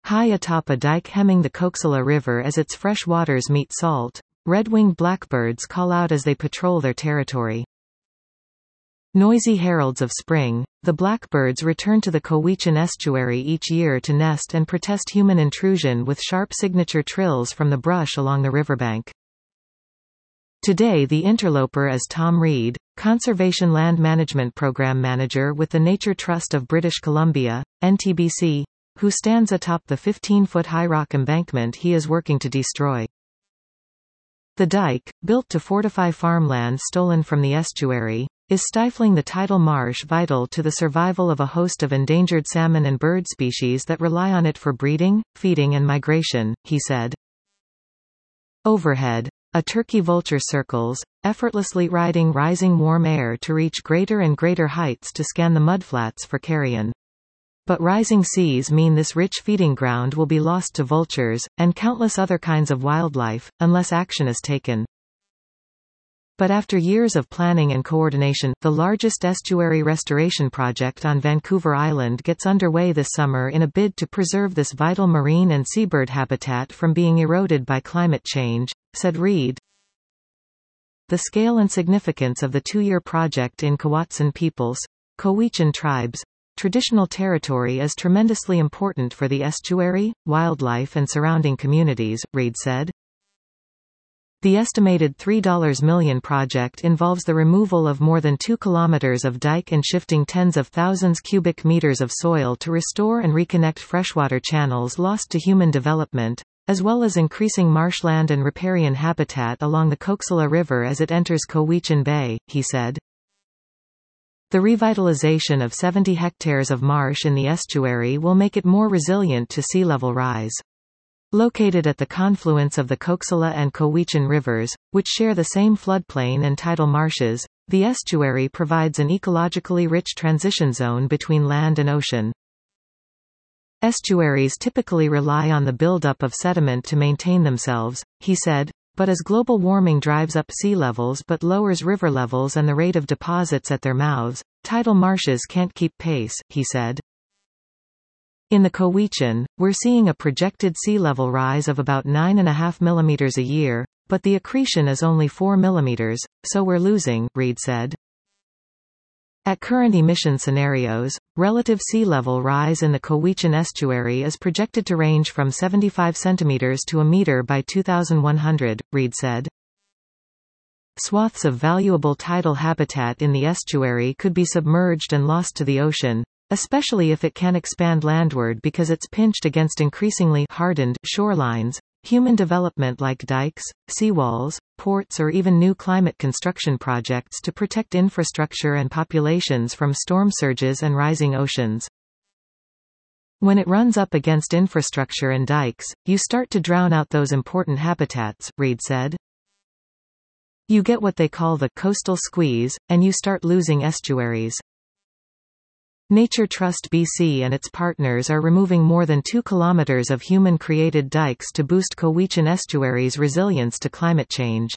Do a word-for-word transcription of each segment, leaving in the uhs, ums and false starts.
High atop a dike hemming the Coxella River as its fresh waters meet salt, red-winged blackbirds call out as they patrol their territory. Noisy heralds of spring, the blackbirds return to the Cowichan estuary each year to nest and protest human intrusion with sharp signature trills from the brush along the riverbank. Today the interloper is Tom Reed, Conservation Land Management Program Manager with the Nature Trust of British Columbia, N T B C, who stands atop the fifteen-foot-high rock embankment he is working to destroy. The dike, built to fortify farmland stolen from the estuary, is stifling the tidal marsh vital to the survival of a host of endangered salmon and bird species that rely on it for breeding, feeding and migration, he said. Overhead, a turkey vulture circles, effortlessly riding rising warm air to reach greater and greater heights to scan the mudflats for carrion. But rising seas mean this rich feeding ground will be lost to vultures, and countless other kinds of wildlife, unless action is taken. But after years of planning and coordination, the largest estuary restoration project on Vancouver Island gets underway this summer in a bid to preserve this vital marine and seabird habitat from being eroded by climate change, said Reed. The scale and significance of the two-year project in Cowatsan peoples, Cowichan tribes, traditional territory is tremendously important for the estuary, wildlife and surrounding communities, Reed said. The estimated three million dollars project involves the removal of more than two kilometers of dike and shifting tens of thousands cubic meters of soil to restore and reconnect freshwater channels lost to human development, as well as increasing marshland and riparian habitat along the Coxella River as it enters Cowichan Bay, he said. The revitalization of seventy hectares of marsh in the estuary will make it more resilient to sea level rise. Located at the confluence of the Coxella and Cowichan rivers, which share the same floodplain and tidal marshes, the estuary provides an ecologically rich transition zone between land and ocean. Estuaries typically rely on the buildup of sediment to maintain themselves, he said, but as global warming drives up sea levels but lowers river levels and the rate of deposits at their mouths, tidal marshes can't keep pace, he said. In the Cowichan, we're seeing a projected sea level rise of about nine point five millimeters a year, but the accretion is only four millimeters, so we're losing, Reed said. At current emission scenarios, relative sea level rise in the Cowichan estuary is projected to range from seventy-five centimeters to a meter by two thousand one hundred, Reed said. Swaths of valuable tidal habitat in the estuary could be submerged and lost to the ocean, especially if it can expand landward because it's pinched against increasingly hardened shorelines. Human development like dikes, seawalls, ports or even new climate construction projects to protect infrastructure and populations from storm surges and rising oceans. When it runs up against infrastructure and dikes, you start to drown out those important habitats, Reed said. You get what they call the coastal squeeze, and you start losing estuaries. Nature Trust B C and its partners are removing more than two kilometers of human-created dikes to boost Cowichan estuary's resilience to climate change.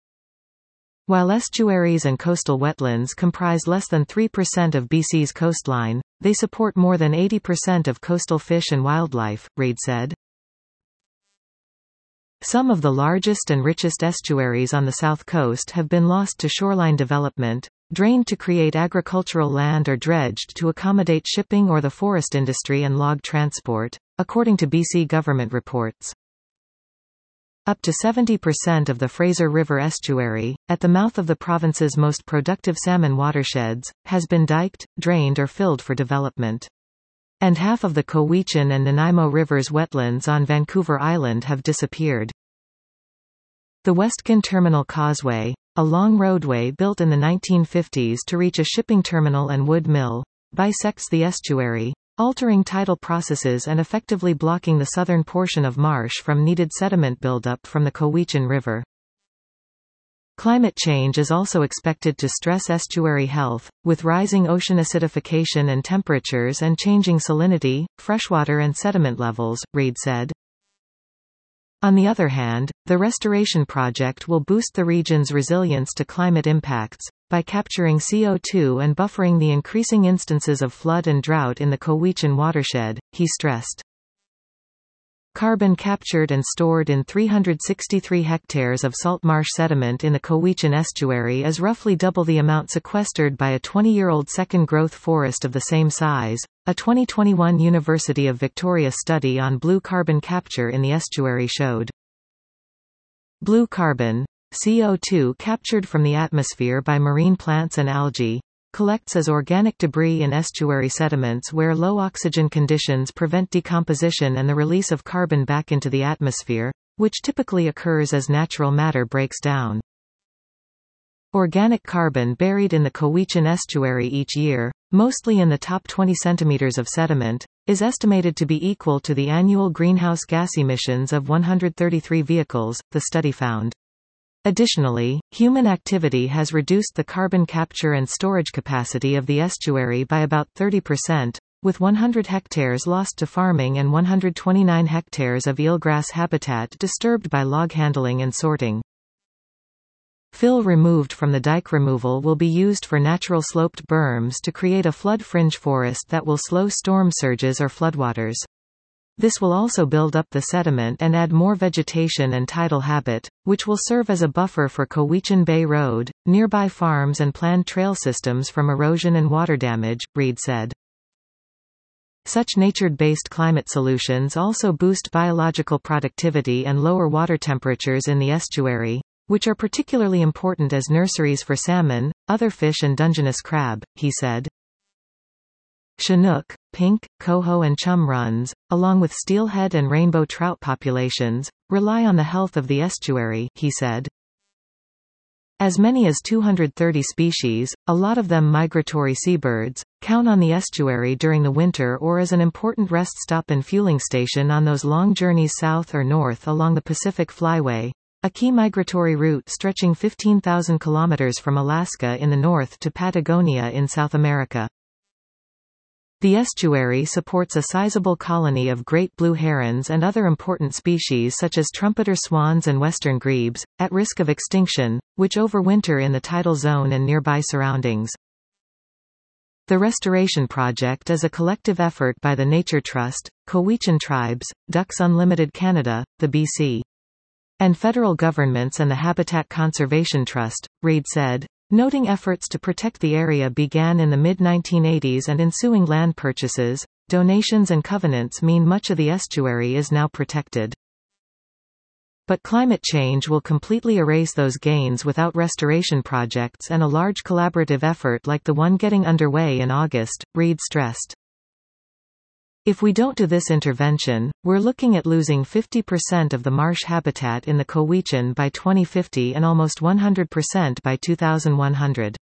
While estuaries and coastal wetlands comprise less than three percent of B C's coastline, they support more than eighty percent of coastal fish and wildlife, Reed said. Some of the largest and richest estuaries on the south coast have been lost to shoreline development, drained to create agricultural land or dredged to accommodate shipping or the forest industry and log transport, according to B C government reports. Up to seventy percent of the Fraser River estuary, at the mouth of the province's most productive salmon watersheds, has been diked, drained or filled for development. And half of the Cowichan and Nanaimo Rivers wetlands on Vancouver Island have disappeared. The Westcon Terminal Causeway, a long roadway built in the nineteen fifties to reach a shipping terminal and wood mill, bisects the estuary, altering tidal processes and effectively blocking the southern portion of marsh from needed sediment buildup from the Cowichan River. Climate change is also expected to stress estuary health, with rising ocean acidification and temperatures and changing salinity, freshwater and sediment levels, Reed said. On the other hand, the restoration project will boost the region's resilience to climate impacts, by capturing C O two and buffering the increasing instances of flood and drought in the Cowichan watershed, he stressed. Carbon captured and stored in three hundred sixty-three hectares of salt marsh sediment in the Cowichan estuary is roughly double the amount sequestered by a twenty-year-old second-growth forest of the same size. A twenty twenty-one University of Victoria study on blue carbon capture in the estuary showed. Blue carbon, C O two captured from the atmosphere by marine plants and algae, collects as organic debris in estuary sediments where low oxygen conditions prevent decomposition and the release of carbon back into the atmosphere, which typically occurs as natural matter breaks down. Organic carbon buried in the Cowichan estuary each year, mostly in the top twenty centimeters of sediment, is estimated to be equal to the annual greenhouse gas emissions of one hundred thirty-three vehicles, the study found. Additionally, human activity has reduced the carbon capture and storage capacity of the estuary by about thirty percent, with one hundred hectares lost to farming and one hundred twenty-nine hectares of eelgrass habitat disturbed by log handling and sorting. Fill removed from the dike removal will be used for natural sloped berms to create a flood fringe forest that will slow storm surges or floodwaters. This will also build up the sediment and add more vegetation and tidal habit, which will serve as a buffer for Cowichan Bay Road, nearby farms and planned trail systems from erosion and water damage, Reid said. Such nature-based climate solutions also boost biological productivity and lower water temperatures in the estuary, which are particularly important as nurseries for salmon, other fish and Dungeness crab, he said. Chinook, pink, coho and chum runs, along with steelhead and rainbow trout populations, rely on the health of the estuary, he said. As many as two hundred thirty species, a lot of them migratory seabirds, count on the estuary during the winter or as an important rest stop and fueling station on those long journeys south or north along the Pacific Flyway, a key migratory route stretching fifteen thousand kilometers from Alaska in the north to Patagonia in South America. The estuary supports a sizable colony of great blue herons and other important species such as trumpeter swans and western grebes, at risk of extinction, which overwinter in the tidal zone and nearby surroundings. The restoration project is a collective effort by the Nature Trust, Cowichan Tribes, Ducks Unlimited Canada, the B C and federal governments and the Habitat Conservation Trust, Reid said, noting efforts to protect the area began in the mid nineteen eighties and ensuing land purchases, donations and covenants mean much of the estuary is now protected. But climate change will completely erase those gains without restoration projects and a large collaborative effort like the one getting underway in August, Reid stressed. If we don't do this intervention, we're looking at losing fifty percent of the marsh habitat in the Cowichan by twenty fifty and almost one hundred percent by two thousand one hundred.